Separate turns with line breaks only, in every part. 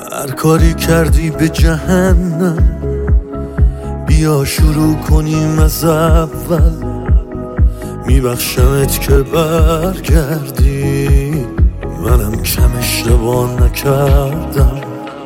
هر کاری کردی به جهنم، بیا شروع کنیم از اول. میبخشمت که برگردی، منم کم اشتباه نکردم.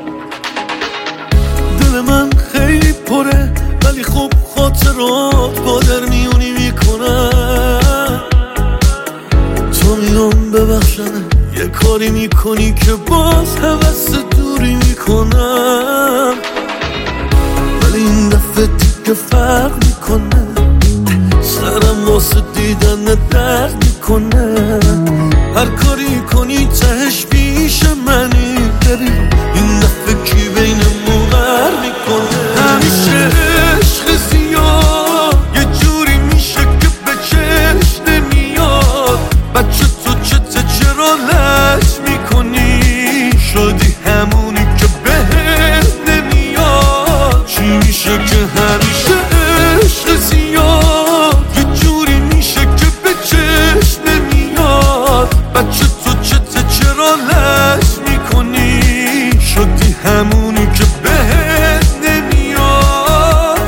دل من خیلی پره ولی خب خاطرات با در میونی میکنن. تو میام ببخشم یه کاری میکنی که باز هوس دوری میکنم، ولی این دفعه دیگه فرق میکنه. سرم واسه دیدن درد میکنه. هر کاری کنی تهش پیش منی، ببین این دفعه کی بینمون غر میکنه. همیشه عشق زیاد یه جوری میشه که به چشم نمیاد. بچه تو چرا لج میکنی؟ شدی همونی که بهت نمیاد. چی میشه که همیشه عشق زیاد یه جوری میشه که به چشم نمیاد. بچه تو چرا لج میکنی؟ شدی همونی که بهت نمیاد.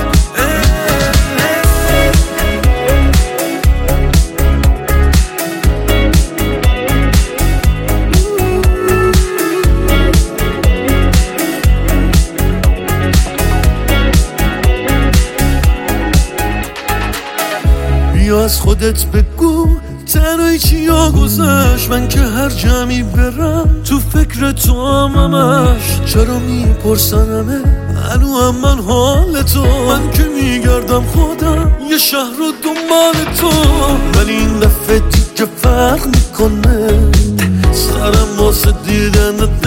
بیا از خودت بگو تنهایی چیا گذشت. من که هر جمعی برم تو فکر تو همش. چرا میپرسنمه هنو هم من حال تو؟ من که میگردم خودم یه شهر رو دنبال تو، ولی این دفعه دیگه فرق میکنه. سرم واسه دیدن